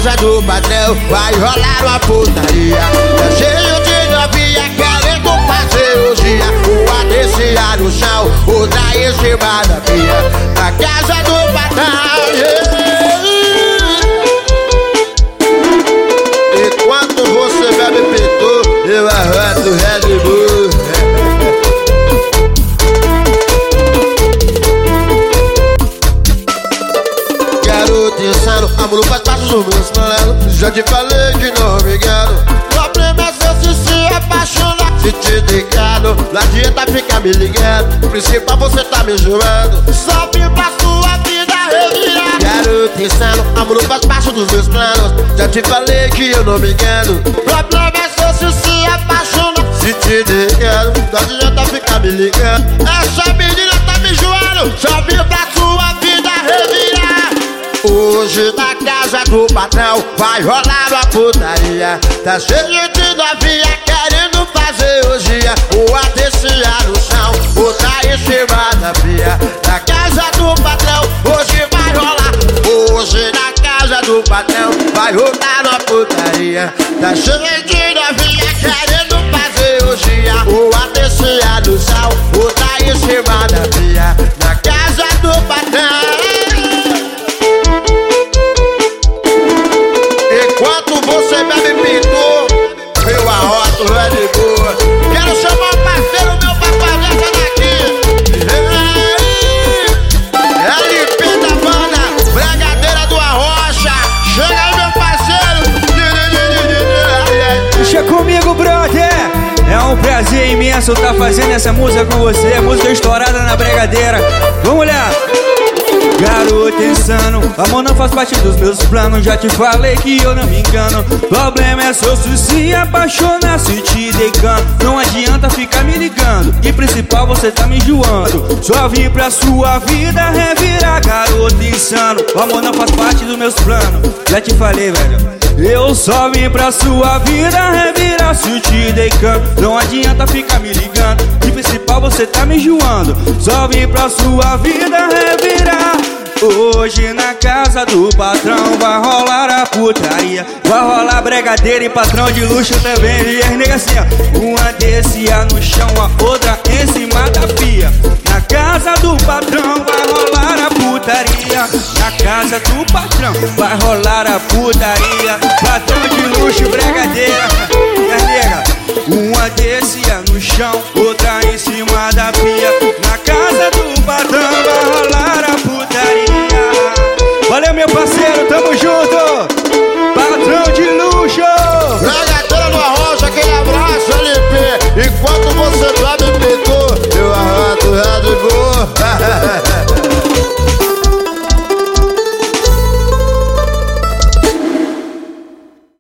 casa do patrão vai rolar uma putaria. Tá cheio de novinha querendo fazer orgia. Uma descia no chão, outra em cima da pia. Na casa do patrão, enquanto você bebe pitu, eu arreto Red Bull. Garoto insano, amor não faz parte dos meus planos. Já te falei que não me engano. Problema é seu se apaixonar. Se te decado, não adianta ficar me ligando. O principal você tá me zoando. Só vim pra sua vida revirar. Garoto insano, amor não faz parte dos meus planos. Já te falei que eu não me engano. Problema é seu se apaixonar. Se te decado, não adianta ficar me ligando. Essa menina tá me zoando. Só vim pra sua vida revirar. Hoje na casa do patrão vai rolar uma putaria. Tá cheio de novinha querendo fazer orgia. Uma descia no chão, outra em cima da pia. Na casa do patrão hoje vai rolar. Hoje na casa do patrão vai rolar uma putaria. Tá cheio de novinha querendo fazer orgia. Uma descia no chão, outra em cima da pia. Na casa do patrão. Enquanto você bebe pinto, eu arroto Red Bull. Quero chamar o parceiro meu pra fazer essa daqui. LP da banda, Bragadeira do Arrocha. Chega aí, meu parceiro. Deixa comigo, brother. É um prazer imenso estar fazendo essa música com você. Música estourada na Bragadeira. Vamos lá. Garoto insano, amor não faz parte dos meus planos. Já te falei que eu não me engano. Problema é só se apaixonar, se te decano. Não adianta ficar me ligando. E principal você tá me enjoando. Só vim pra sua vida revirar. Garoto insano, o amor não faz parte dos meus planos. Já te falei, velho. Eu só vim pra sua vida revirar. Se te decano, não adianta ficar me ligando. E principal você tá me enjoando. Só vim pra sua vida revirar. Hoje na casa do patrão vai rolar a putaria. Vai rolar Bragadeira e patrão de luxo também. E as negas assim, ó. Uma descia no chão, a outra em cima da pia. Na casa do patrão vai rolar a putaria. Na casa do patrão vai rolar a putaria. Patrão de luxo, Bragadeira. E as negas, uma descia no chão, outra em cima da pia. Na casa do patrão vai rolar a putaria. Valeu, meu parceiro, tamo junto. Patrão de luxo.